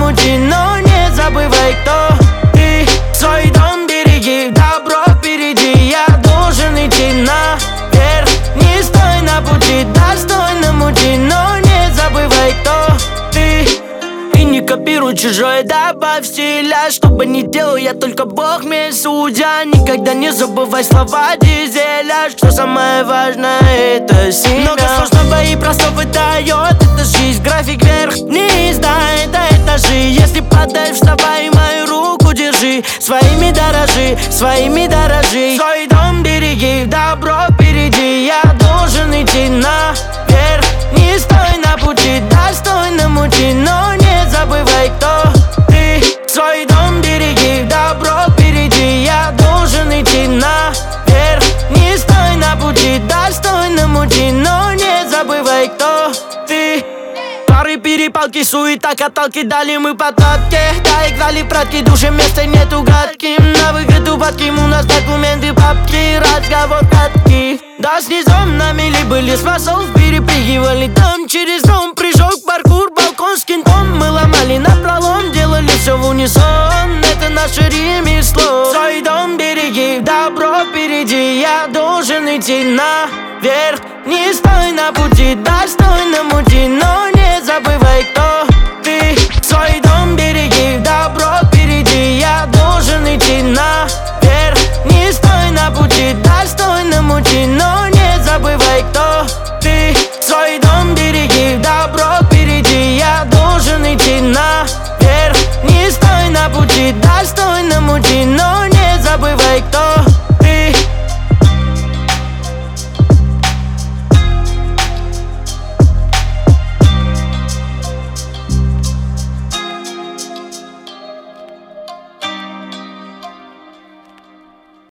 мути, но не забывай, кто ты. Свой дом береги, добро впереди. Я должен идти наверх. Не стой на пути, достойно мути, но не забывай, кто ты. И не копируй чужое, добавь стиля. Что бы ни делал, я только Бог мне судья. Никогда не забывай слова Дизеля, что самое важное это семя. Много сложного и просто выдает эта жизнь. График вверх-вниз, да, это этажи. Если падаешь, вставай, мою руку держи. Своими дорожи, своими дорожи. Свой дом береги, добро впереди. Я должен идти наверх. Не стой на пути, достойно мути, но не забывай, кто ты. Свой дом береги, добро впереди. Я должен идти наверх. Не стой на пути, достойно мути, но не забывай, кто ты. Пары, перепалки, суета, каталки, дали мы по тапке. Да, играли в пратки, душе места нету гадким. На выгоду падким, у нас документы, папки, разговор катки. Да, с низом на мели были, с массов перепрыгивали. Там через дом, прыжок, паркур, балкон с кентом. Мы ломали напролом, делали все в унисон. Это наше ремесло. Свой дом береги, добро впереди. Я должен идти наверх. Не стой на пути, достойно мути, но не забывай, кто ты. Свой дом береги, добро впереди. Я должен идти наверх. Не стой на пути, достойно мути, но не забывай, кто ты. Свой дом береги, добро впереди. Я должен идти наверх. Не стой на пути, достойно мути, но не забывай, кто